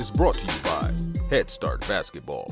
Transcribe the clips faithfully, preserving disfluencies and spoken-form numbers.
is brought to you by Head Start Basketball.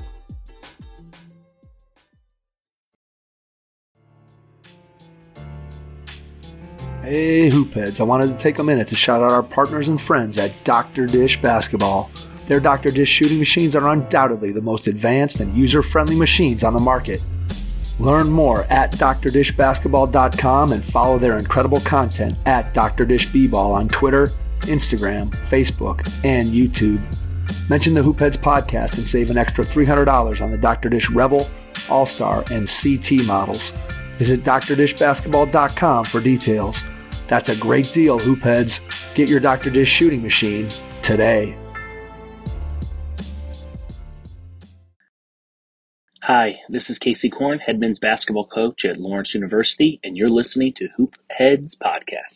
Hey Hoopheads, I wanted to take a minute to shout out our partners and friends at Doctor Dish Basketball. Their Doctor Dish shooting machines are undoubtedly the most advanced and user-friendly machines on the market. Learn more at d r dish basketball dot com and follow their incredible content at Doctor Dish B-Ball on Twitter, Instagram, Facebook, and YouTube. Mention the Hoopheads podcast and save an extra three hundred dollars on the Doctor Dish Rebel, All-Star, and C T models. Visit d r dish basketball dot com for details. That's a great deal, Hoopheads. Get your Doctor Dish shooting machine today. Hi, this is Casey Korn, head men's basketball coach at Lawrence University, and you're listening to Hoop Heads Podcast.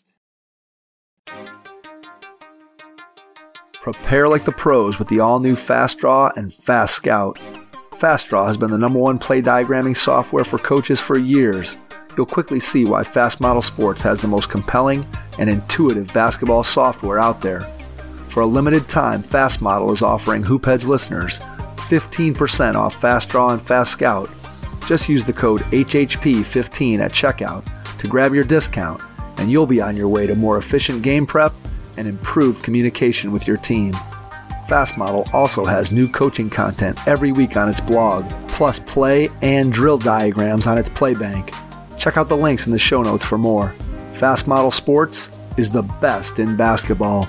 Prepare like the pros with the all-new Fast Draw and Fast Scout. Fast Draw has been the number one play diagramming software for coaches for years. You'll quickly see why Fast Model Sports has the most compelling and intuitive basketball software out there. For a limited time, Fast Model is offering Hoopheads listeners fifteen percent off Fast Draw and Fast Scout. Just use the code H H P fifteen at checkout to grab your discount, and you'll be on your way to more efficient game prep and improved communication with your team. Fast Model also has new coaching content every week on its blog, plus play and drill diagrams on its Playbank. Check out the links in the show notes for more. Fast Model Sports is the best in basketball.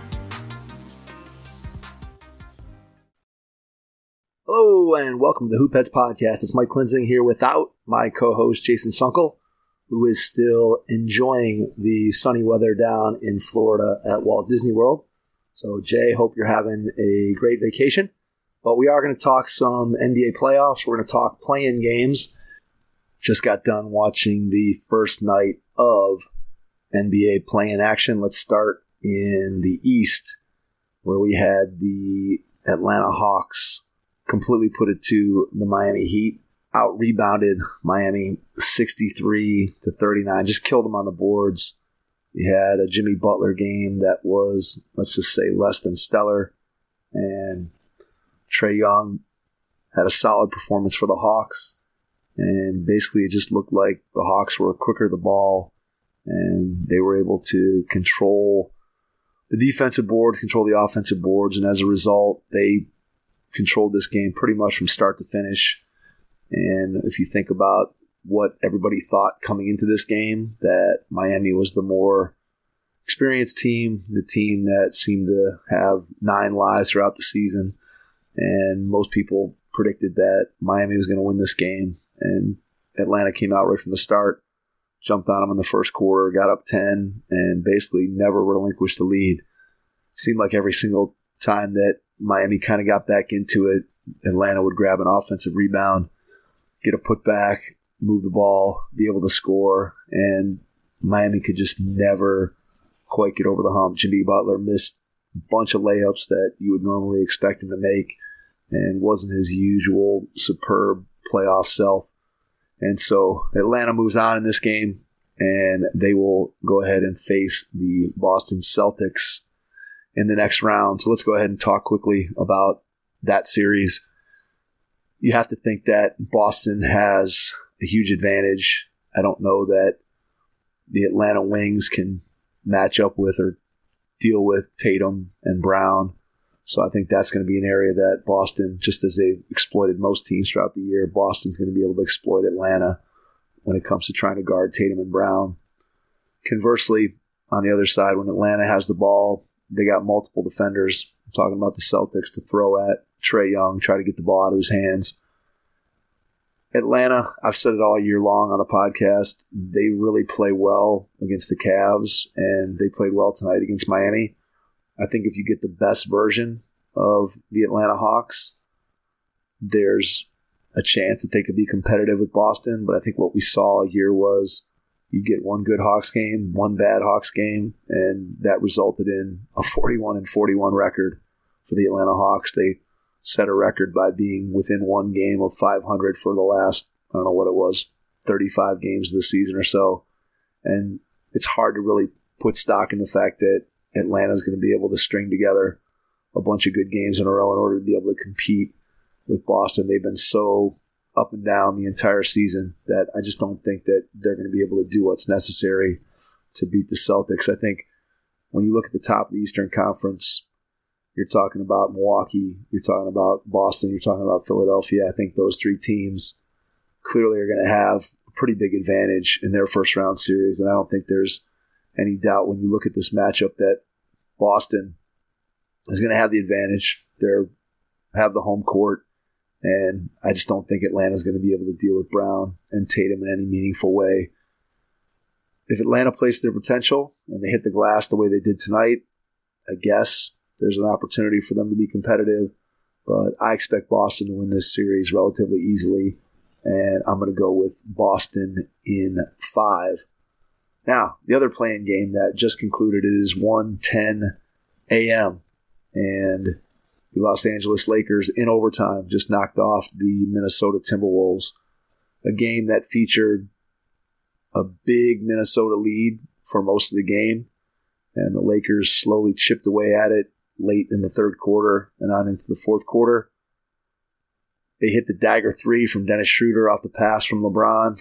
Hello and welcome to the Hoopheads Podcast. It's Mike Klinzing here without my co-host Jason Sunkel, who is still enjoying the sunny weather down in Florida at Walt Disney World. So Jay, hope you're having a great vacation. But we are going to talk some N B A playoffs. We're going to talk play-in games. Just got done watching the first night of N B A play-in action. Let's start in the East, where we had the Atlanta Hawks completely put it to the Miami Heat. Out-rebounded Miami sixty-three to thirty-nine. Just killed them on the boards. You had a Jimmy Butler game that was, let's just say, less than stellar. And Trae Young had a solid performance for the Hawks. And basically it just looked like the Hawks were quicker to the ball, and they were able to control the defensive boards, control the offensive boards, and as a result, they controlled this game pretty much from start to finish. And if you think about what everybody thought coming into this game, that Miami was the more experienced team, the team that seemed to have nine lives throughout the season, and most people predicted that Miami was going to win this game. And Atlanta came out right from the start, jumped on them in the first quarter, got up ten, and basically never relinquished the lead. It seemed like every single time that Miami kind of got back into it, Atlanta would grab an offensive rebound, get a putback, move the ball, be able to score, and Miami could just never quite get over the hump. Jimmy Butler missed a bunch of layups that you would normally expect him to make and wasn't his usual superb playoff self. And so Atlanta moves on in this game, and they will go ahead and face the Boston Celtics in the next round. So let's go ahead and talk quickly about that series. You have to think that Boston has a huge advantage. I don't know that the Atlanta Wings can match up with or deal with Tatum and Brown. So I think that's going to be an area that Boston, just as they've exploited most teams throughout the year, Boston's going to be able to exploit Atlanta when it comes to trying to guard Tatum and Brown. Conversely, on the other side, when Atlanta has the ball, they got multiple defenders. I'm talking about the Celtics to throw at Trae Young, try to get the ball out of his hands. Atlanta, I've said it all year long on the podcast, they really play well against the Cavs, and they played well tonight against Miami. I think if you get the best version of the Atlanta Hawks, there's a chance that they could be competitive with Boston. But I think what we saw here was you get one good Hawks game, one bad Hawks game, and that resulted in a forty-one and forty-one record for the Atlanta Hawks. They set a record by being within one game of five hundred for the last, I don't know what it was, thirty-five games this season or so. And it's hard to really put stock in the fact that Atlanta is going to be able to string together a bunch of good games in a row in order to be able to compete with Boston. They've been so up and down the entire season that I just don't think that they're going to be able to do what's necessary to beat the Celtics. I think when you look at the top of the Eastern Conference, you're talking about Milwaukee, you're talking about Boston, you're talking about Philadelphia. I think those three teams clearly are going to have a pretty big advantage in their first round series. And I don't think there's any doubt when you look at this matchup that Boston is going to have the advantage. They're have the home court. And I just don't think Atlanta's going to be able to deal with Brown and Tatum in any meaningful way. If Atlanta plays their potential and they hit the glass the way they did tonight, I guess there's an opportunity for them to be competitive. But I expect Boston to win this series relatively easily. And I'm going to go with Boston in five. Now, the other playing game that just concluded is one ten a.m. And the Los Angeles Lakers in overtime just knocked off the Minnesota Timberwolves. A game that featured a big Minnesota lead for most of the game. And the Lakers slowly chipped away at it late in the third quarter and on into the fourth quarter. They hit the dagger three from Dennis Schroeder off the pass from LeBron.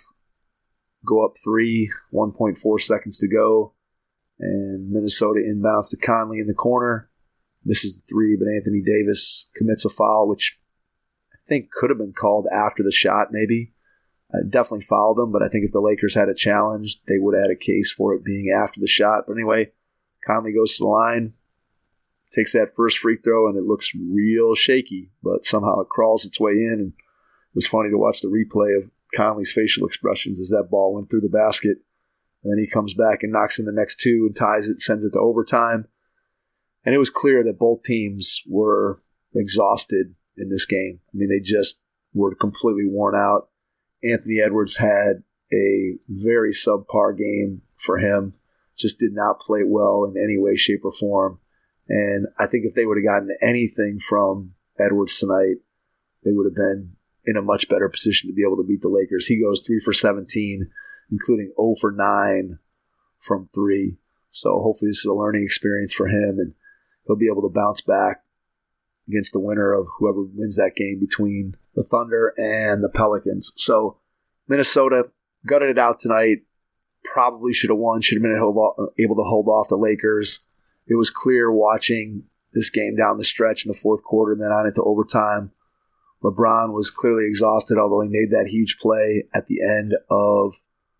Go up three, one point four seconds to go. And Minnesota inbounds to Conley in the corner. Misses the three, but Anthony Davis commits a foul, which I think could have been called after the shot, maybe. I definitely fouled him, but I think if the Lakers had a challenge, they would have had a case for it being after the shot. But anyway, Conley goes to the line, takes that first free throw, and it looks real shaky, but somehow it crawls its way in. And it was funny to watch the replay of Conley's facial expressions as that ball went through the basket. And then he comes back and knocks in the next two and ties it, sends it to overtime. And it was clear that both teams were exhausted in this game. I mean, they just were completely worn out. Anthony Edwards had a very subpar game for him. Just did not play well in any way, shape, or form. And I think if they would have gotten anything from Edwards tonight, they would have been in a much better position to be able to beat the Lakers. He goes three for seventeen, including zero for nine from three. So hopefully this is a learning experience for him, and he'll be able to bounce back against the winner of whoever wins that game between the Thunder and the Pelicans. So Minnesota gutted it out tonight. Probably should have won, should have been able to hold off the Lakers. It was clear watching this game down the stretch in the fourth quarter and then on into overtime. LeBron was clearly exhausted, although he made that huge play at the end of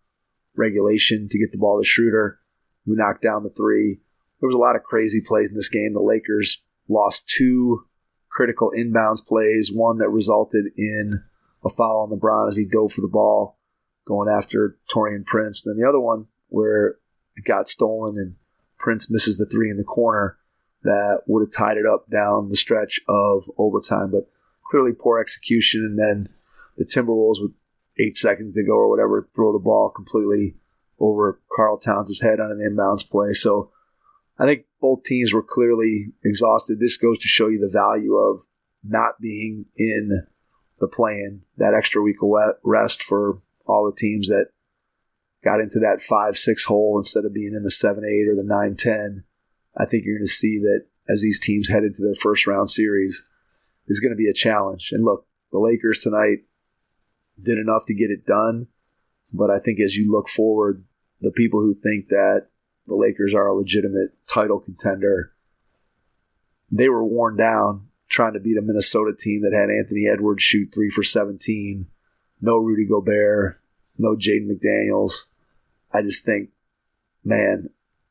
regulation to get the ball to Schroeder, who knocked down the three. There was a lot of crazy plays in this game. The Lakers lost two critical inbounds plays, one that resulted in a foul on LeBron as he dove for the ball, going after Taurean Prince. Then the other one where it got stolen and Prince misses the three in the corner that would have tied it up down the stretch of overtime. But clearly poor execution, and then the Timberwolves with eight seconds to go or whatever throw the ball completely over Karl Towns' head on an inbounds play. So I think both teams were clearly exhausted. This goes to show you the value of not being in the play-in, that extra week of rest for all the teams that got into that five six hole instead of being in the seven eight or the nine ten. I think you're going to see that as these teams head into their first round series, is going to be a challenge. And look, the Lakers tonight did enough to get it done, but I think as you look forward, the people who think that the Lakers are a legitimate title contender, they were worn down trying to beat a Minnesota team that had Anthony Edwards shoot three for seventeen, no Rudy Gobert, no Jaden McDaniels. I just think, man,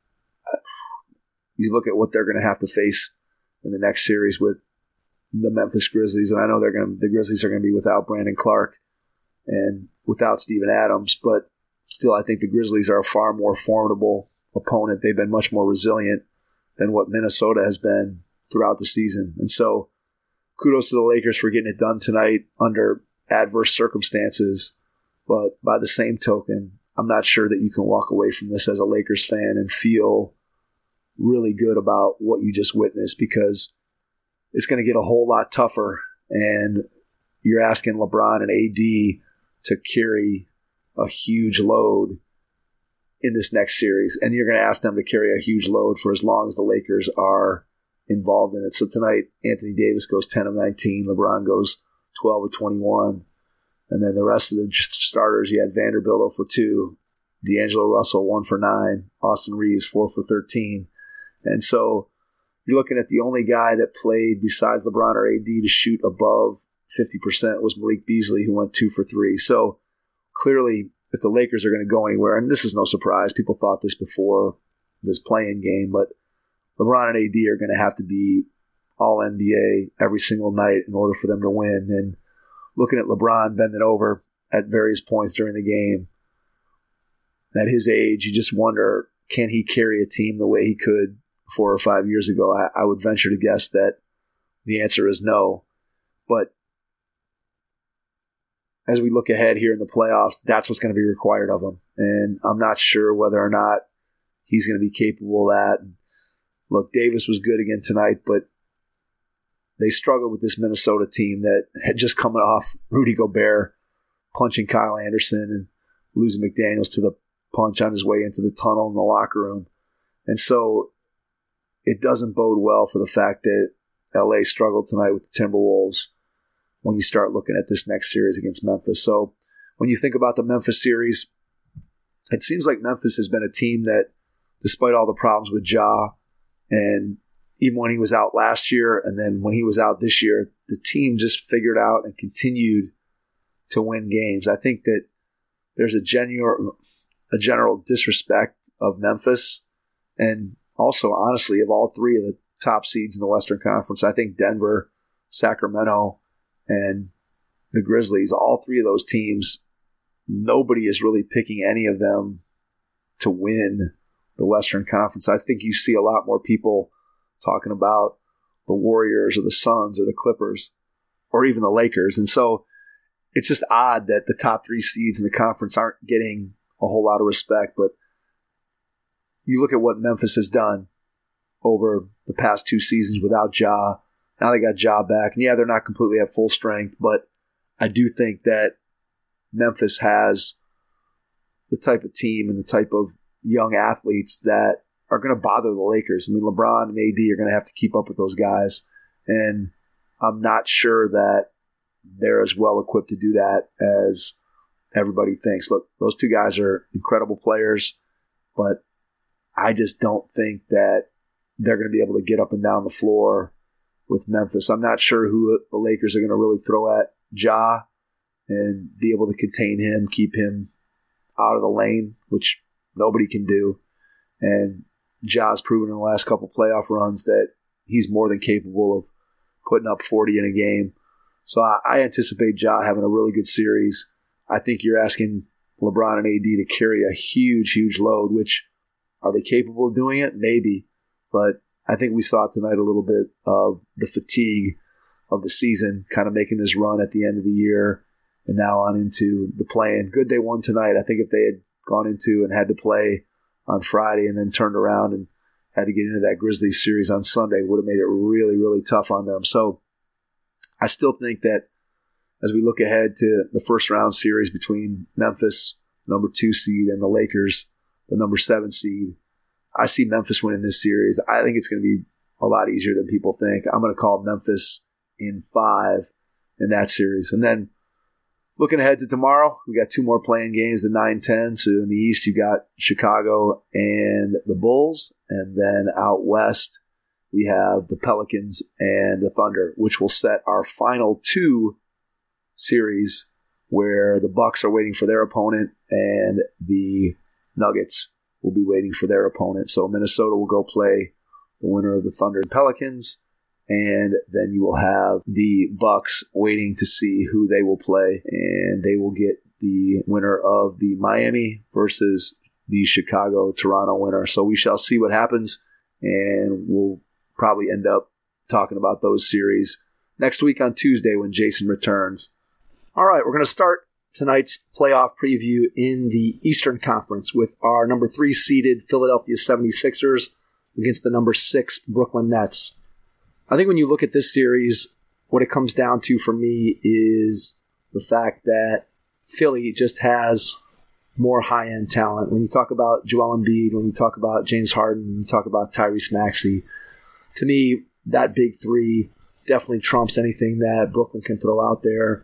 you look at what they're going to have to face in the next series with the Memphis Grizzlies, and I know they're going to, the Grizzlies are going to be without Brandon Clark and without Steven Adams, but still I think the Grizzlies are a far more formidable opponent. They've been much more resilient than what Minnesota has been throughout the season. And so kudos to the Lakers for getting it done tonight under adverse circumstances. But by the same token, I'm not sure that you can walk away from this as a Lakers fan and feel really good about what you just witnessed, because it's going to get a whole lot tougher. And you're asking LeBron and A D to carry a huge load in this next series. And you're going to ask them to carry a huge load for as long as the Lakers are involved in it. So tonight, Anthony Davis goes ten of nineteen, LeBron goes twelve of twenty-one, and then the rest of the starters, you had Vanderbilt zero for two, D'Angelo Russell one for nine, Austin Reeves four for thirteen. And so you're looking at the only guy that played besides LeBron or A D to shoot above fifty percent was Malik Beasley, who went two for three. So clearly, if the Lakers are going to go anywhere, and this is no surprise, people thought this before this play-in game, but LeBron and A D are going to have to be all N B A every single night in order for them to win. And looking at LeBron bending over at various points during the game, at his age, you just wonder, can he carry a team the way he could four or five years ago? I, I would venture to guess that the answer is no. But as we look ahead here in the playoffs, that's what's going to be required of him. And I'm not sure whether or not he's going to be capable of that. Look, Davis was good again tonight, but they struggled with this Minnesota team that had just come off Rudy Gobert punching Kyle Anderson and losing McDaniels to the punch on his way into the tunnel in the locker room. And so it doesn't bode well for the fact that L A struggled tonight with the Timberwolves when you start looking at this next series against Memphis. So when you think about the Memphis series, it seems like Memphis has been a team that, despite all the problems with Ja, and even when he was out last year and then when he was out this year, the team just figured out and continued to win games. I think that there's a genuine, a general disrespect of Memphis, and also, honestly, of all three of the top seeds in the Western Conference. I think Denver, Sacramento, and the Grizzlies, all three of those teams, nobody is really picking any of them to win the Western Conference. I think you see a lot more people talking about the Warriors or the Suns or the Clippers or even the Lakers. And so it's just odd that the top three seeds in the conference aren't getting a whole lot of respect. But you look at what Memphis has done over the past two seasons without Ja. Now they got Ja back. And yeah, they're not completely at full strength, but I do think that Memphis has the type of team and the type of young athletes that are going to bother the Lakers. I mean, LeBron and A D are going to have to keep up with those guys. And I'm not sure that they're as well equipped to do that as everybody thinks. Look, those two guys are incredible players, but I just don't think that they're going to be able to get up and down the floor with Memphis. I'm not sure who the Lakers are going to really throw at Ja and be able to contain him, keep him out of the lane, which nobody can do. And Ja's proven in the last couple playoff runs that he's more than capable of putting up forty in a game. So I, I anticipate Ja having a really good series. I think you're asking LeBron and A D to carry a huge, huge load, which are they capable of doing it? Maybe. But I think we saw tonight a little bit of the fatigue of the season, kind of making this run at the end of the year and now on into the play-in. Good they won tonight. I think if they had gone into and had to play on Friday and then turned around and had to get into that Grizzlies series on Sunday, would have made it really, really tough on them. So I still think that as we look ahead to the first round series between Memphis, number two seed, and the Lakers, the number seven seed, I see Memphis winning this series. I think it's going to be a lot easier than people think. I'm going to call Memphis in five in that series. And then looking ahead to tomorrow, we got two more playing games, the nine ten. So in the East, you got Chicago and the Bulls. And then out West, we have the Pelicans and the Thunder, which will set our final two series where the Bucks are waiting for their opponent and the Nuggets will be waiting for their opponent. So Minnesota will go play the winner of the Thunder and Pelicans. And then you will have the Bucks waiting to see who they will play, and they will get the winner of the Miami versus the Chicago-Toronto winner. So we shall see what happens, and we'll probably end up talking about those series next week on Tuesday when Jason returns. All right, we're going to start tonight's playoff preview in the Eastern Conference with our number three seeded Philadelphia seventy-sixers against the number six Brooklyn Nets. I think when you look at this series, what it comes down to for me is the fact that Philly just has more high-end talent. When you talk about Joel Embiid, when you talk about James Harden, when you talk about Tyrese Maxey, to me, that big three definitely trumps anything that Brooklyn can throw out there.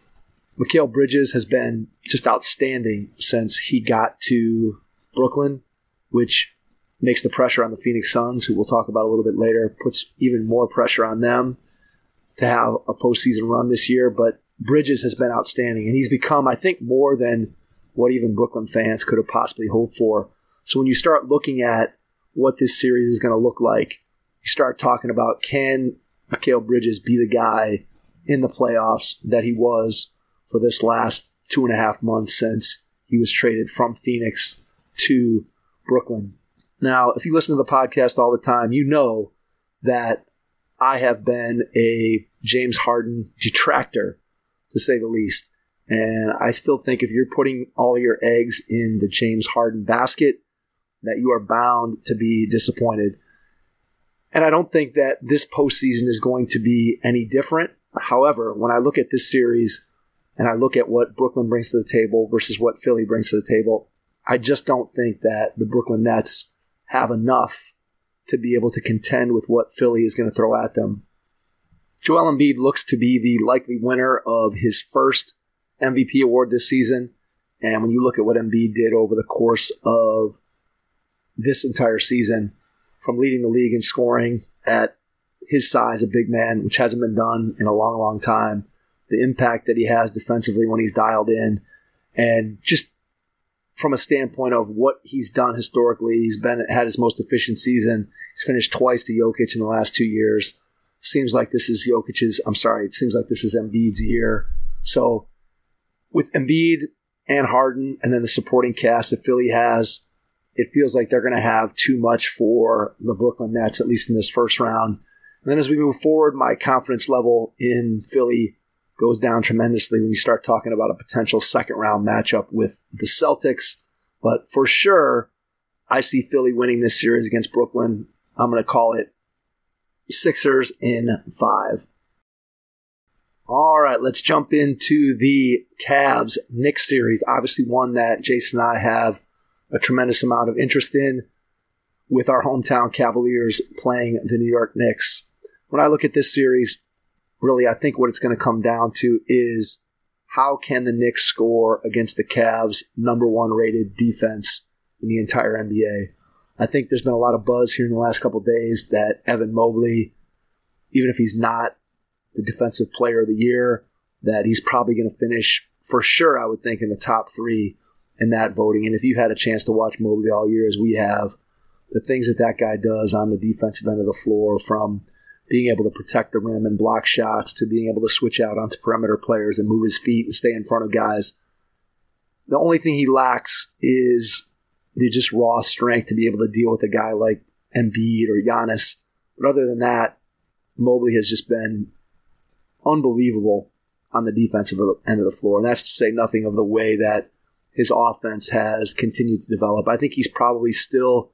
Mikal Bridges has been just outstanding since he got to Brooklyn, which makes the pressure on the Phoenix Suns, who we'll talk about a little bit later, puts even more pressure on them to have a postseason run this year. But Bridges has been outstanding, and he's become, I think, more than what even Brooklyn fans could have possibly hoped for. So when you start looking at what this series is going to look like, you start talking about, can Mikal Bridges be the guy in the playoffs that he was for this last two and a half months since he was traded from Phoenix to Brooklyn? Now, if you listen to the podcast all the time, you know that I have been a James Harden detractor, to say the least. And I still think if you're putting all your eggs in the James Harden basket, that you are bound to be disappointed. And I don't think that this postseason is going to be any different. However, when I look at this series and I look at what Brooklyn brings to the table versus what Philly brings to the table, I just don't think that the Brooklyn Nets have enough to be able to contend with what Philly is going to throw at them. Joel Embiid looks to be the likely winner of his first M V P award this season. And when you look at what Embiid did over the course of this entire season, from leading the league in scoring at his size, a big man, which hasn't been done in a long, long time, the impact that he has defensively when he's dialed in, and just from a standpoint of what he's done historically, he's been had his most efficient season. He's finished twice to Jokic in the last two years. Seems like this is Jokic's, I'm sorry, it seems like this is Embiid's year. So with Embiid and Harden and then the supporting cast that Philly has, it feels like they're going to have too much for the Brooklyn Nets, at least in this first round. And then as we move forward, my confidence level in Philly goes down tremendously when you start talking about a potential second round matchup with the Celtics. But for sure, I see Philly winning this series against Brooklyn. I'm going to call it Sixers in five. All right, let's jump into the Cavs-Knicks series. Obviously one that Jason and I have a tremendous amount of interest in, with our hometown Cavaliers playing the New York Knicks. When I look at this series, really, I think what it's going to come down to is how can the Knicks score against the Cavs' number one rated defense in the entire N B A. I think there's been a lot of buzz here in the last couple of days that Evan Mobley, even if he's not the defensive player of the year, that he's probably going to finish, for sure, I would think, in the top three in that voting. And if you've had a chance to watch Mobley all year, as we have, the things that that guy does on the defensive end of the floor, from being able to protect the rim and block shots to being able to switch out onto perimeter players and move his feet and stay in front of guys. The only thing he lacks is the just raw strength to be able to deal with a guy like Embiid or Giannis. But other than that, Mobley has just been unbelievable on the defensive end of the floor. And that's to say nothing of the way that his offense has continued to develop. I think he's probably still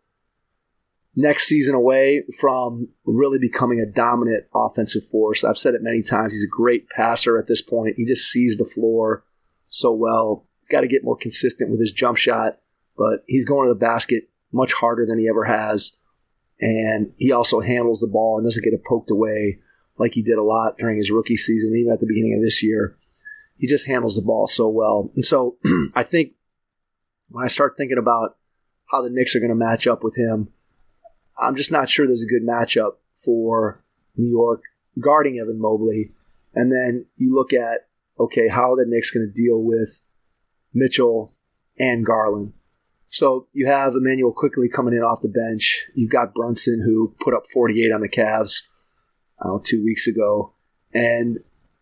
next season away from really becoming a dominant offensive force. I've said it many times. He's a great passer at this point. He just sees the floor so well. He's got to get more consistent with his jump shot, but he's going to the basket much harder than he ever has. And he also handles the ball and doesn't get it poked away like he did a lot during his rookie season, even at the beginning of this year. He just handles the ball so well. And so I think when I start thinking about how the Knicks are going to match up with him, I'm just not sure there's a good matchup for New York guarding Evan Mobley. And then you look at, okay, how are the Knicks going to deal with Mitchell and Garland? So you have Emmanuel Quickley coming in off the bench. You've got Brunson, who put up forty-eight on the Cavs I don't know, two weeks ago. And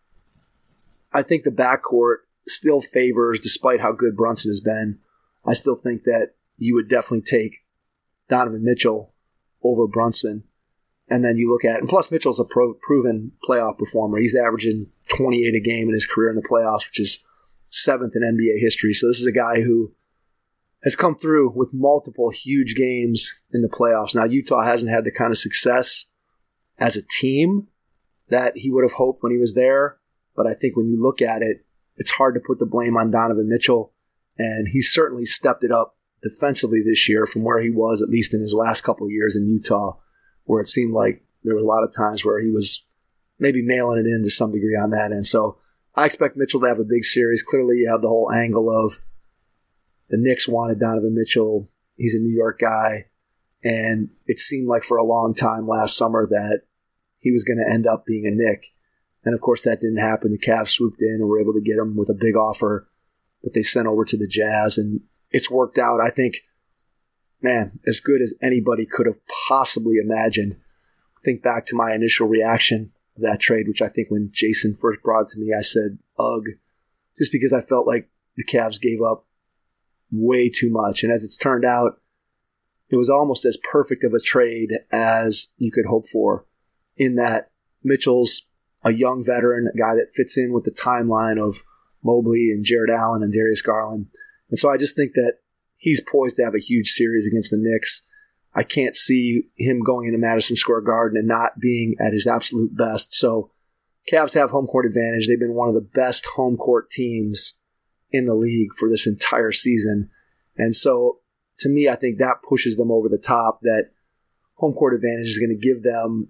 I think the backcourt still favors, despite how good Brunson has been, I still think that you would definitely take Donovan Mitchell over Brunson. And then you look at, and plus Mitchell's a pro, proven playoff performer. He's averaging twenty-eight a game in his career in the playoffs, which is seventh in N B A history. So this is a guy who has come through with multiple huge games in the playoffs. Now, Utah hasn't had the kind of success as a team that he would have hoped when he was there. But I think when you look at it, it's hard to put the blame on Donovan Mitchell. And he's certainly stepped it up defensively this year from where he was, at least in his last couple of years in Utah, where it seemed like there were a lot of times where he was maybe mailing it in to some degree on that end. So I expect Mitchell to have a big series. Clearly, you have the whole angle of the Knicks wanted Donovan Mitchell. He's a New York guy. And it seemed like for a long time last summer that he was going to end up being a Knick. And, of course, that didn't happen. The Cavs swooped in and were able to get him with a big offer that they sent over to the Jazz. And it's worked out, I think, man, as good as anybody could have possibly imagined. Think back to my initial reaction of that trade, which I think when Jason first brought it to me, I said, ugh, just because I felt like the Cavs gave up way too much. And as it's turned out, it was almost as perfect of a trade as you could hope for, in that Mitchell's a young veteran, a guy that fits in with the timeline of Mobley and Jared Allen and Darius Garland. And so I just think that he's poised to have a huge series against the Knicks. I can't see him going into Madison Square Garden and not being at his absolute best. So Cavs have home court advantage. They've been one of the best home court teams in the league for this entire season. And so to me, I think that pushes them over the top, that home court advantage is going to give them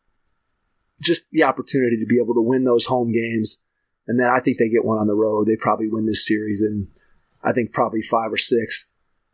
just the opportunity to be able to win those home games. And then I think they get one on the road. They probably win this series in, I think, probably five or six.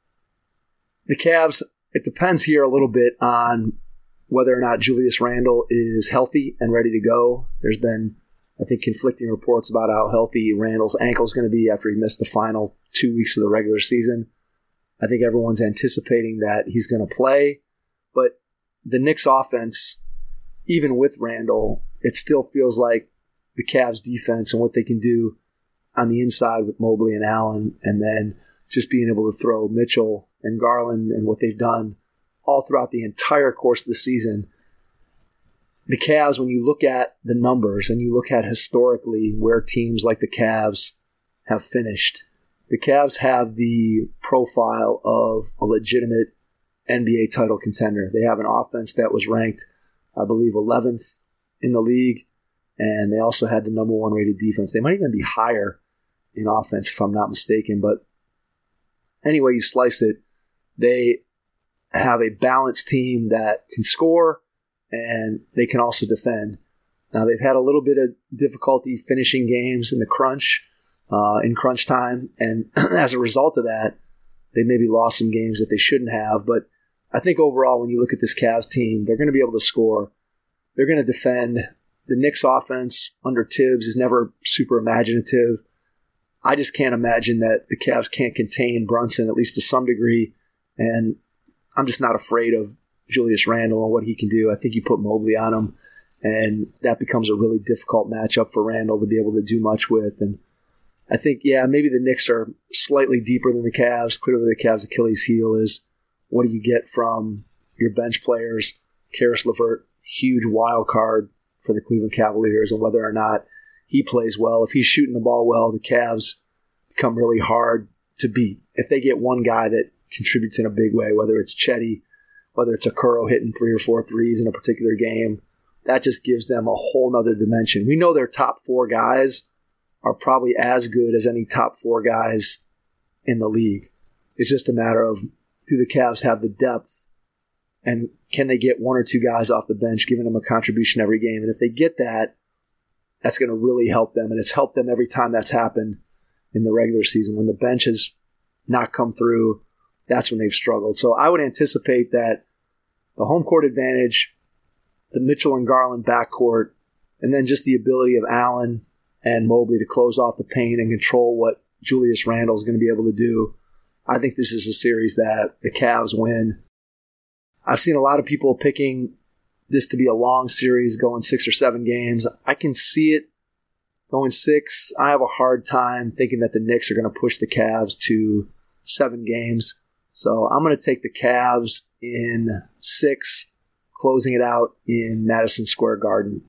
The Cavs, it depends here a little bit on whether or not Julius Randle is healthy and ready to go. There's been, I think, conflicting reports about how healthy Randle's ankle is going to be after he missed the final two weeks of the regular season. I think everyone's anticipating that he's going to play. But the Knicks offense, even with Randle, it still feels like the Cavs defense and what they can do on the inside with Mobley and Allen, and then just being able to throw Mitchell and Garland and what they've done all throughout the entire course of the season. The Cavs, when you look at the numbers and you look at historically where teams like the Cavs have finished, the Cavs have the profile of a legitimate N B A title contender. They have an offense that was ranked, I believe, eleventh in the league, and they also had the number one rated defense. They might even be higher in offense, if I'm not mistaken. But anyway you slice it, they have a balanced team that can score, and they can also defend. Now, they've had a little bit of difficulty finishing games in the crunch, uh, in crunch time, and as a result of that, they maybe lost some games that they shouldn't have. But I think overall, when you look at this Cavs team, they're going to be able to score. They're going to defend. The Knicks offense under Tibbs is never super imaginative. I just can't imagine that the Cavs can't contain Brunson, at least to some degree, and I'm just not afraid of Julius Randle and what he can do. I think you put Mobley on him, and that becomes a really difficult matchup for Randle to be able to do much with. And I think, yeah, maybe the Knicks are slightly deeper than the Cavs. Clearly the Cavs' Achilles heel is what do you get from your bench players. Karis LeVert, huge wild card for the Cleveland Cavaliers, and whether or not he plays well. If he's shooting the ball well, the Cavs become really hard to beat. If they get one guy that contributes in a big way, whether it's Chetty, whether it's Okoro hitting three or four threes in a particular game, that just gives them a whole nother dimension. We know their top four guys are probably as good as any top four guys in the league. It's just a matter of, do the Cavs have the depth, and can they get one or two guys off the bench giving them a contribution every game? And if they get that, that's going to really help them. And it's helped them every time that's happened in the regular season. When the bench has not come through, that's when they've struggled. So I would anticipate that the home court advantage, the Mitchell and Garland backcourt, and then just the ability of Allen and Mobley to close off the paint and control what Julius Randle is going to be able to do. I think this is a series that the Cavs win. I've seen a lot of people picking this to be a long series, going six or seven games. I can see it going six. I have a hard time thinking that the Knicks are going to push the Cavs to seven games. So I'm going to take the Cavs in six, closing it out in Madison Square Garden.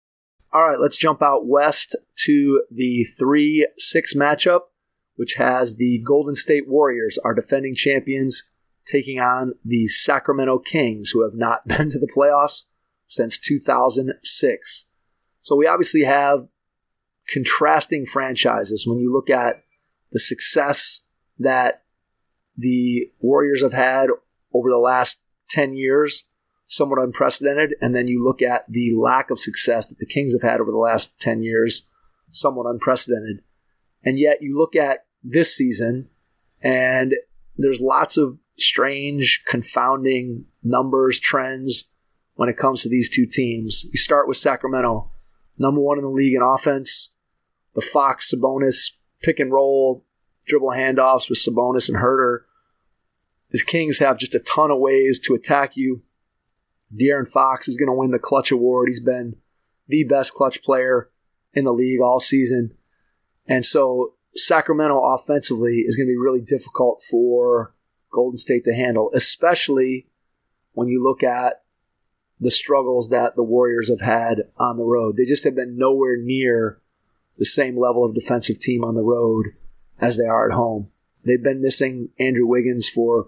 All right, let's jump out west to the three six matchup, which has the Golden State Warriors, our defending champions, taking on the Sacramento Kings, who have not been to the playoffs since two thousand six. So we obviously have contrasting franchises. When you look at the success that the Warriors have had over the last ten years, somewhat unprecedented. And then you look at the lack of success that the Kings have had over the last ten years, somewhat unprecedented. And yet you look at this season, and there's lots of strange, confounding numbers, trends when it comes to these two teams. You start with Sacramento, number one in the league in offense. The Fox, Sabonis, pick and roll, dribble handoffs with Sabonis and Herter. The Kings have just a ton of ways to attack you. De'Aaron Fox is going to win the Clutch Award. He's been the best clutch player in the league all season. And so Sacramento offensively is going to be really difficult for Golden State to handle, especially when you look at the struggles that the Warriors have had on the road. They just have been nowhere near the same level of defensive team on the road as they are at home. They've been missing Andrew Wiggins for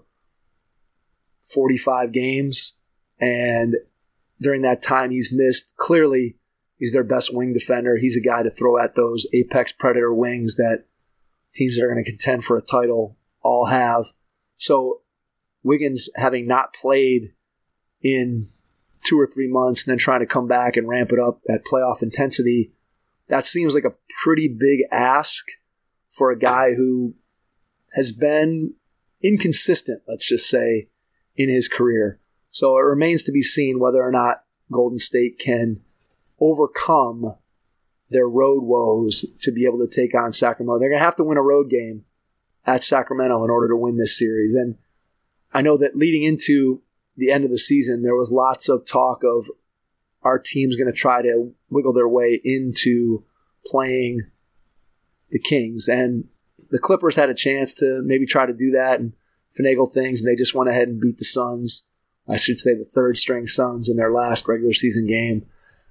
forty-five games, and during that time he's missed. Clearly, he's their best wing defender. He's a guy to throw at those apex predator wings that teams that are going to contend for a title all have. So Wiggins, having not played in two or three months and then trying to come back and ramp it up at playoff intensity, that seems like a pretty big ask for a guy who has been inconsistent, let's just say, in his career. So it remains to be seen whether or not Golden State can overcome their road woes to be able to take on Sacramento. They're going to have to win a road game at Sacramento in order to win this series. And I know that leading into the end of the season, there was lots of talk of our team's going to try to wiggle their way into playing the Kings. And the Clippers had a chance to maybe try to do that and finagle things, and they just went ahead and beat the Suns, I should say the third-string Suns, in their last regular season game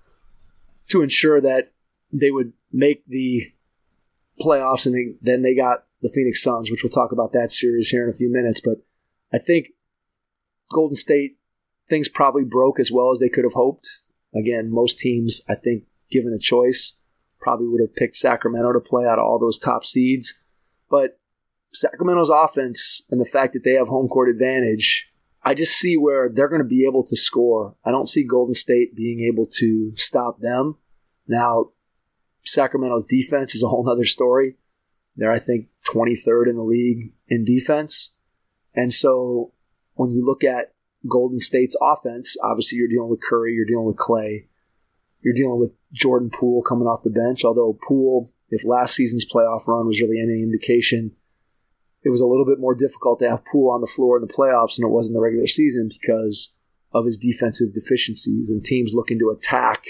to ensure that they would make the playoffs, and they, then they got the Phoenix Suns, which we'll talk about that series here in a few minutes. But I think Golden State, things probably broke as well as they could have hoped. Again, most teams, I think, given a choice, probably would have picked Sacramento to play out of all those top seeds. But Sacramento's offense and the fact that they have home court advantage, I just see where they're going to be able to score. I don't see Golden State being able to stop them. Now, Sacramento's defense is a whole other story. They're, I think, twenty-third in the league in defense. And so when you look at Golden State's offense, obviously you're dealing with Curry, you're dealing with Clay, you're dealing with Jordan Poole coming off the bench, although Poole, if last season's playoff run was really any indication, it was a little bit more difficult to have Poole on the floor in the playoffs than it was in the regular season because of his defensive deficiencies and teams looking to attack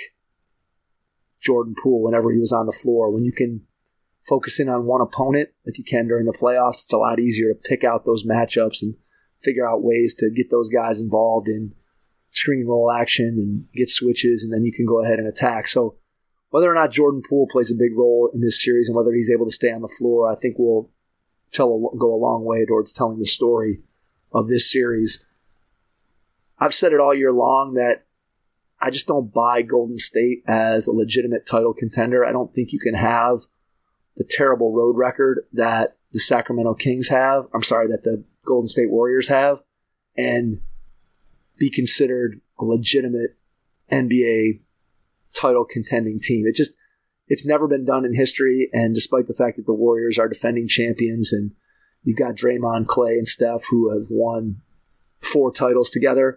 Jordan Poole whenever he was on the floor. When you can focus in on one opponent like you can during the playoffs, it's a lot easier to pick out those matchups and figure out ways to get those guys involved in screen roll action and get switches, and then you can go ahead and attack. So whether or not Jordan Poole plays a big role in this series and whether he's able to stay on the floor, I think will tell go a long way towards telling the story of this series. I've said it all year long that I just don't buy Golden State as a legitimate title contender. I don't think you can have the terrible road record that the Sacramento Kings have. I'm sorry, that the Golden State Warriors have, and be considered a legitimate N B A title contending team. It just, it's never been done in history, and despite the fact that the Warriors are defending champions and you've got Draymond, Clay, and Steph who have won four titles together,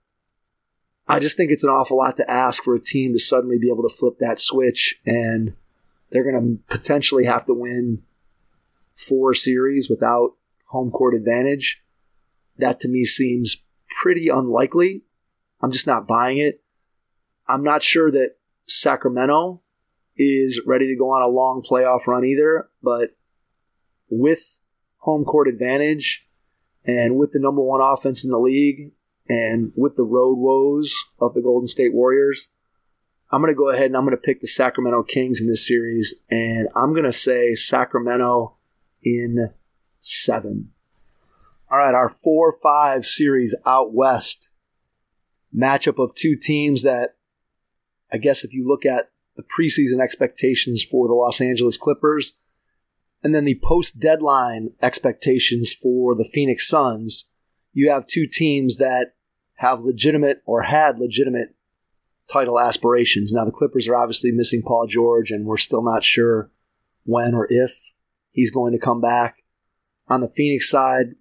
I just think it's an awful lot to ask for a team to suddenly be able to flip that switch, and they're going to potentially have to win four series without home court advantage. That to me seems pretty unlikely. I'm just not buying it. I'm not sure that Sacramento is ready to go on a long playoff run either, but with home court advantage and with the number one offense in the league and with the road woes of the Golden State Warriors, I'm going to go ahead and I'm going to pick the Sacramento Kings in this series, and I'm going to say Sacramento in seven. All right, our four five series out west. Matchup of two teams that, I guess if you look at the preseason expectations for the Los Angeles Clippers and then the post-deadline expectations for the Phoenix Suns, you have two teams that have legitimate or had legitimate title aspirations. Now, the Clippers are obviously missing Paul George, and we're still not sure when or if he's going to come back. On the Phoenix side,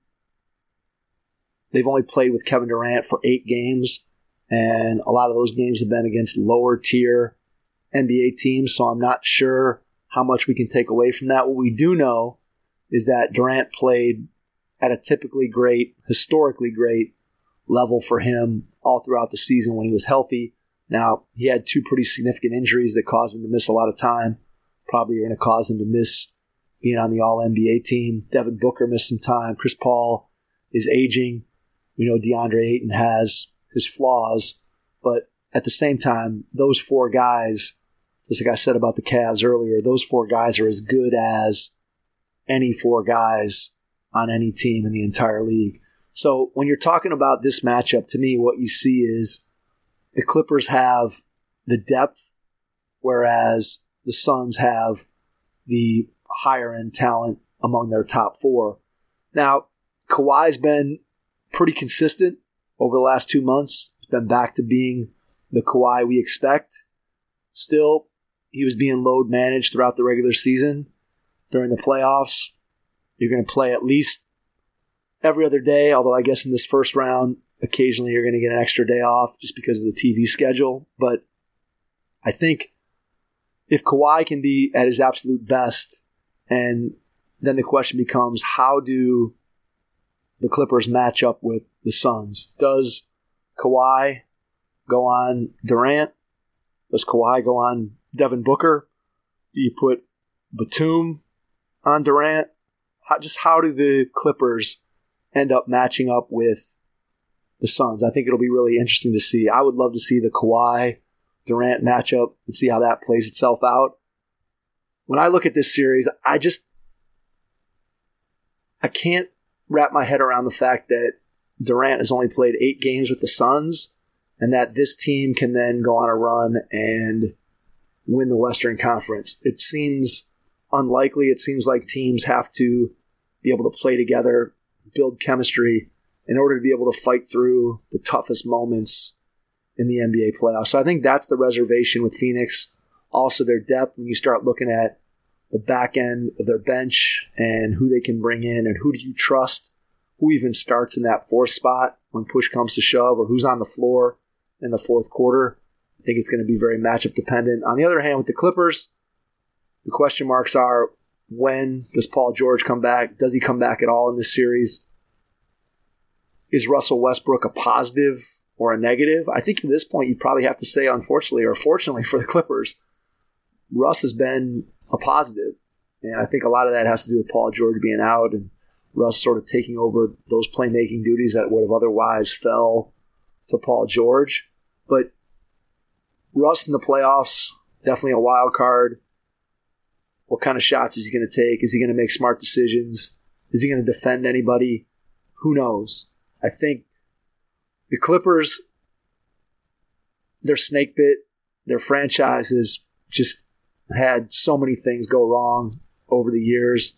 they've only played with Kevin Durant for eight games, and a lot of those games have been against lower-tier N B A teams, so I'm not sure how much we can take away from that. What we do know is that Durant played at a typically great, historically great level for him all throughout the season when he was healthy. Now, he had two pretty significant injuries that caused him to miss a lot of time. Probably are going to cause him to miss being on the All N B A team. Devin Booker missed some time. Chris Paul is aging. We know DeAndre Ayton has his flaws, but at the same time, those four guys, just like I said about the Cavs earlier, those four guys are as good as any four guys on any team in the entire league. So when you're talking about this matchup, to me, what you see is the Clippers have the depth, whereas the Suns have the higher-end talent among their top four. Now, Kawhi's been pretty consistent over the last two months. He's been back to being the Kawhi we expect. Still, he was being load managed throughout the regular season. During the playoffs, you're going to play at least every other day, although I guess in this first round, occasionally you're going to get an extra day off just because of the T V schedule. But I think if Kawhi can be at his absolute best, and then the question becomes, how do the Clippers match up with the Suns? Does Kawhi go on Durant? Does Kawhi go on Devin Booker? Do you put Batum on Durant? How, just how do the Clippers end up matching up with the Suns? I think it'll be really interesting to see. I would love to see the Kawhi Durant matchup and see how that plays itself out. When I look at this series, I just I can't wrap my head around the fact that Durant has only played eight games with the Suns and that this team can then go on a run and win the Western Conference. It seems unlikely. It seems like teams have to be able to play together, build chemistry in order to be able to fight through the toughest moments in the N B A playoffs. So I think that's the reservation with Phoenix. Also their depth, when you start looking at the back end of their bench and who they can bring in and who do you trust, who even starts in that fourth spot when push comes to shove, or who's on the floor in the fourth quarter. I think it's going to be very matchup dependent. On the other hand, with the Clippers, the question marks are, when does Paul George come back? Does he come back at all in this series? Is Russell Westbrook a positive or a negative? I think at this point you probably have to say, unfortunately or fortunately for the Clippers, Russ has been a positive. And I think a lot of that has to do with Paul George being out and Russ sort of taking over those playmaking duties that would have otherwise fell to Paul George. But Russ in the playoffs, definitely a wild card. What kind of shots is he going to take? Is he going to make smart decisions? Is he going to defend anybody? Who knows? I think the Clippers, their snake bit, their franchise has just had so many things go wrong over the years.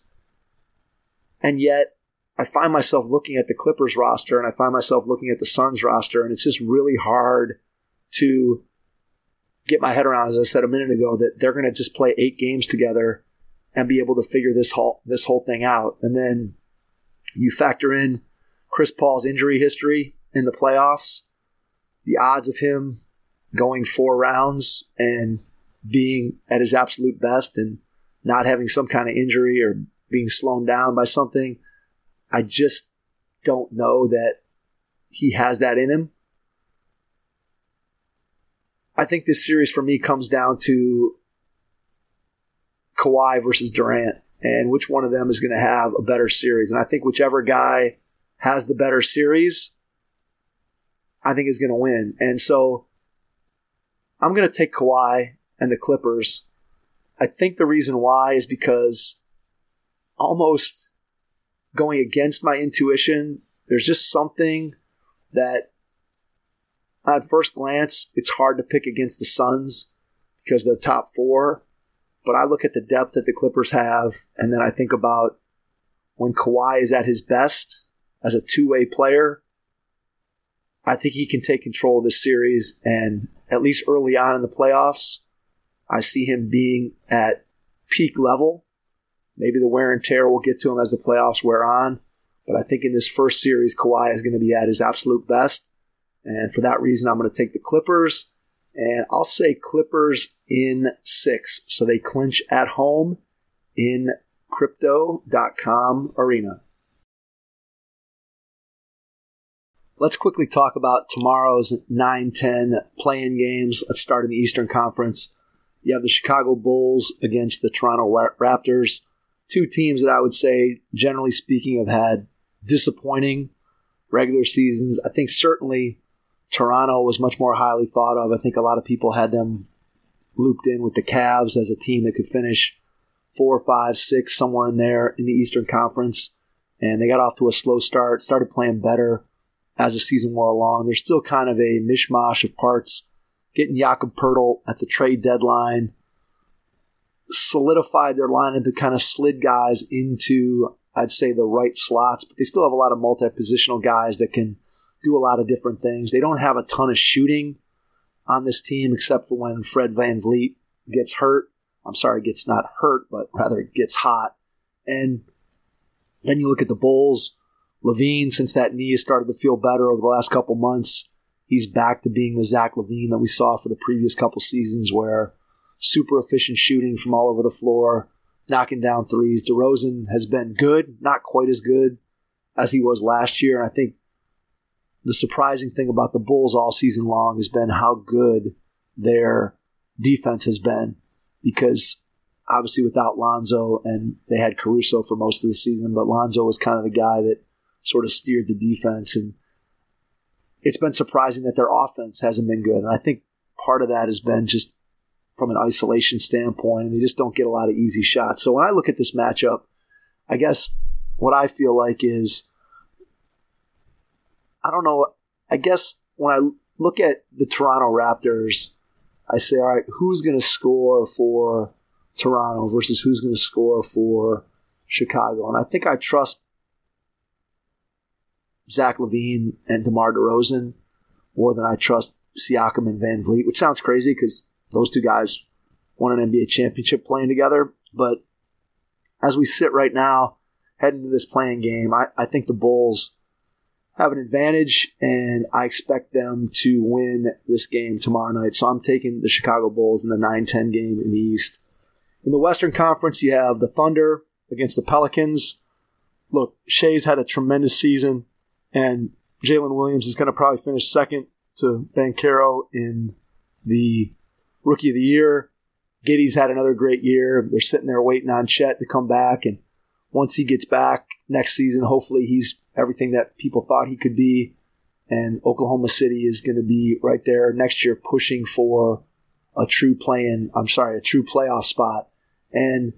And yet, I find myself looking at the Clippers roster and I find myself looking at the Suns roster, and it's just really hard to get my head around, as I said a minute ago, that they're going to just play eight games together and be able to figure this whole, this whole thing out. And then you factor in Chris Paul's injury history in the playoffs, the odds of him going four rounds and being at his absolute best and not having some kind of injury or being slowed down by something, I just don't know that he has that in him. I think this series for me comes down to Kawhi versus Durant and which one of them is going to have a better series. And I think whichever guy has the better series, I think is going to win. And so I'm going to take Kawhi and the Clippers. I think the reason why is because almost going against my intuition, there's just something that at first glance, it's hard to pick against the Suns because they're top four. But I look at the depth that the Clippers have, and then I think about when Kawhi is at his best as a two-way player, I think he can take control of this series, and at least early on in the playoffs, I see him being at peak level. Maybe the wear and tear will get to him as the playoffs wear on, but I think in this first series, Kawhi is going to be at his absolute best, and for that reason, I'm going to take the Clippers, and I'll say Clippers in six, so they clinch at home in Crypto dot com arena. Let's quickly talk about tomorrow's nine ten play-in games. Let's start in the Eastern Conference. You have the Chicago Bulls against the Toronto Raptors. Two teams that I would say, generally speaking, have had disappointing regular seasons. I think certainly Toronto was much more highly thought of. I think a lot of people had them looped in with the Cavs as a team that could finish four, five, six, somewhere in there in the Eastern Conference. And they got off to a slow start, started playing better as the season wore along. There's still kind of a mishmash of parts. Getting Jakob Poeltl at the trade deadline solidified their lineup to kind of slid guys into, I'd say, the right slots, but they still have a lot of multi-positional guys that can do a lot of different things. They don't have a ton of shooting on this team except for when Fred VanVleet gets hurt. I'm sorry, gets not hurt, but rather gets hot. And then you look at the Bulls. LaVine, since that knee has started to feel better over the last couple months, he's back to being the Zach LaVine that we saw for the previous couple seasons, where super efficient shooting from all over the floor, knocking down threes. DeRozan has been good, not quite as good as he was last year. And I think the surprising thing about the Bulls all season long has been how good their defense has been, because obviously without Lonzo, and they had Caruso for most of the season, but Lonzo was kind of the guy that sort of steered the defense, and it's been surprising that their offense hasn't been good. And I think part of that has been just from an isolation standpoint, and they just don't get a lot of easy shots. So when I look at this matchup, I guess what I feel like is, I don't know, I guess when I look at the Toronto Raptors, I say, all right, who's going to score for Toronto versus who's going to score for Chicago? And I think I trust Zach LaVine and DeMar DeRozan more than I trust Siakam and VanVleet, which sounds crazy because those two guys won an N B A championship playing together. But as we sit right now, heading into this playing game, I, I think the Bulls have an advantage, and I expect them to win this game tomorrow night. So I'm taking the Chicago Bulls in the nine ten game in the East. In the Western Conference, you have the Thunder against the Pelicans. Look, Shea's had a tremendous season, and Jalen Williams is going to probably finish second to Banchero in the Rookie of the Year. Giddey's had another great year. They're sitting there waiting on Chet to come back, and once he gets back next season, hopefully he's everything that people thought he could be, and Oklahoma City is going to be right there next year pushing for a true play-in, I'm sorry, a true playoff spot. And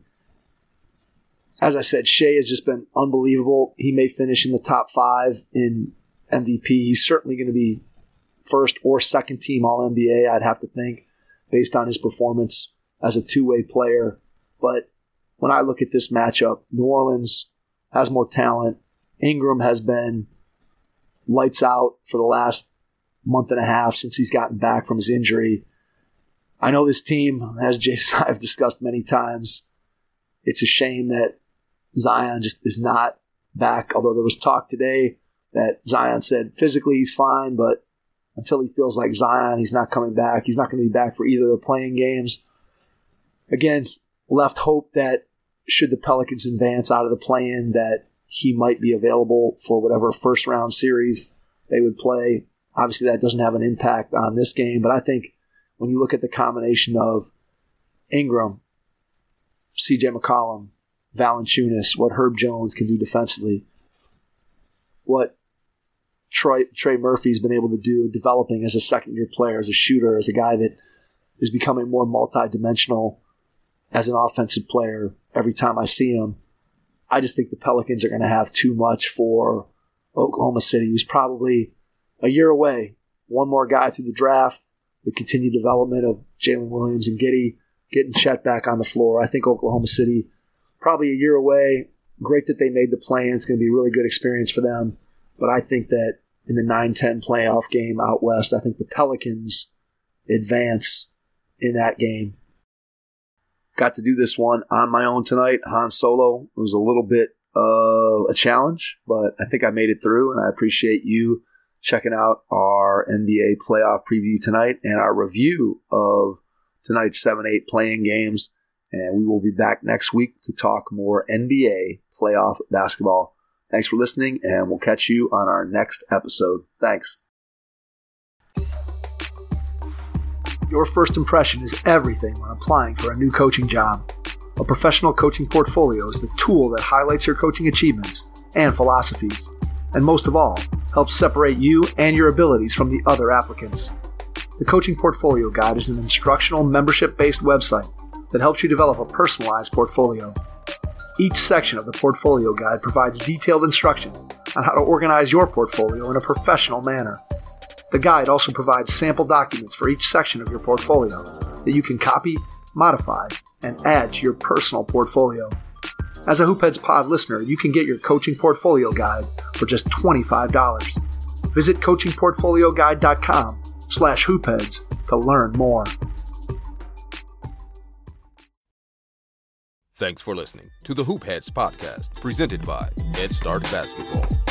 as I said, Shea has just been unbelievable. He may finish in the top five in M V P. He's certainly going to be first or second team All N B A, I'd have to think, based on his performance as a two-way player. But when I look at this matchup, New Orleans has more talent. Ingram has been lights out for the last month and a half since he's gotten back from his injury. I know this team, as Jason and I have discussed many times, it's a shame that Zion just is not back, although there was talk today that Zion said physically he's fine, but until he feels like Zion, he's not coming back. He's not going to be back for either of the playing games. Again, left hope that should the Pelicans advance out of the play-in, that he might be available for whatever first-round series they would play. Obviously, that doesn't have an impact on this game, but I think when you look at the combination of Ingram, C J McCollum, Valanciunas, what Herb Jones can do defensively, what Troy, Trey Murphy's been able to do developing as a second-year player, as a shooter, as a guy that is becoming more multidimensional as an offensive player every time I see him. I just think the Pelicans are going to have too much for Oklahoma City, who's probably a year away. One more guy through the draft, the continued development of Jalen Williams and Giddey, getting Chet back on the floor. I think Oklahoma City probably a year away. Great that they made the play-in. It's going to be a really good experience for them. But I think that in the nine ten playoff game out west. I think the Pelicans advance in that game. Got to do this one on my own tonight, Han Solo. It was a little bit of a challenge, but I think I made it through, and I appreciate you checking out our N B A playoff preview tonight and our review of tonight's seven eight playing games. And we will be back next week to talk more N B A playoff basketball. Thanks for listening, and we'll catch you on our next episode. Thanks. Your first impression is everything when applying for a new coaching job. A professional coaching portfolio is the tool that highlights your coaching achievements and philosophies, and most of all, helps separate you and your abilities from the other applicants. The Coaching Portfolio Guide is an instructional, membership-based website that helps you develop a personalized portfolio. Each section of the Portfolio Guide provides detailed instructions on how to organize your portfolio in a professional manner. The guide also provides sample documents for each section of your portfolio that you can copy, modify, and add to your personal portfolio. As a Hoopheads Pod listener, you can get your Coaching Portfolio Guide for just twenty-five dollars. Visit coachingportfolioguide.com slash hoopheads to learn more. Thanks for listening to the Hoopheads podcast, presented by Head Start Basketball.